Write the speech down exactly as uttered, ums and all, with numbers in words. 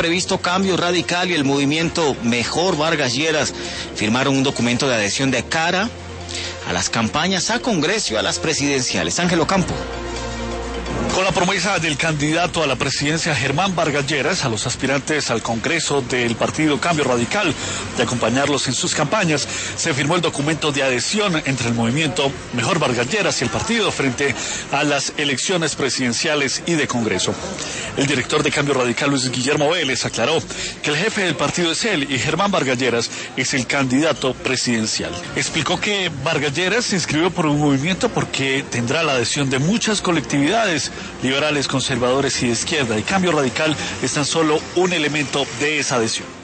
previsto Cambio Radical y el movimiento Mejor Vargas Lleras firmaron un documento de adhesión de cara a las campañas a Congreso y a las presidenciales. Ángel Ocampo. Con la promesa del candidato a la presidencia Germán Vargas Lleras a los aspirantes al Congreso del partido Cambio Radical de acompañarlos en sus campañas, se firmó el documento de adhesión entre el movimiento Mejor Vargas Lleras y el partido frente a las elecciones presidenciales y de Congreso. El director de Cambio Radical, Luis Guillermo Vélez, aclaró que el jefe del partido es él y Germán Vargas Lleras es el candidato presidencial. Explicó que Vargas Lleras se inscribió por un movimiento porque tendrá la adhesión de muchas colectividades liberales, conservadores y de izquierda, y Cambio Radical es tan solo un elemento de esa adhesión.